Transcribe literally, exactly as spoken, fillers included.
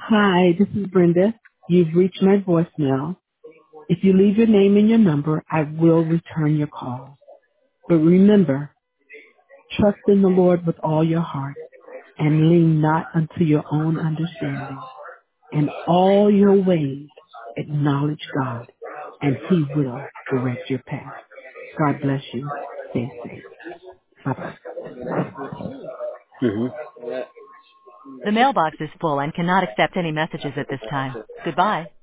Hi, this is Brenda. You've reached my voicemail. If you leave your name and your number, I will return your call. But remember, trust in the Lord with all your heart and lean not unto your own understanding. In all your ways, acknowledge God, and He will direct your path. God bless you. Stay safe. Bye-bye. hmm The mailbox is full and cannot accept any messages at this time. Goodbye.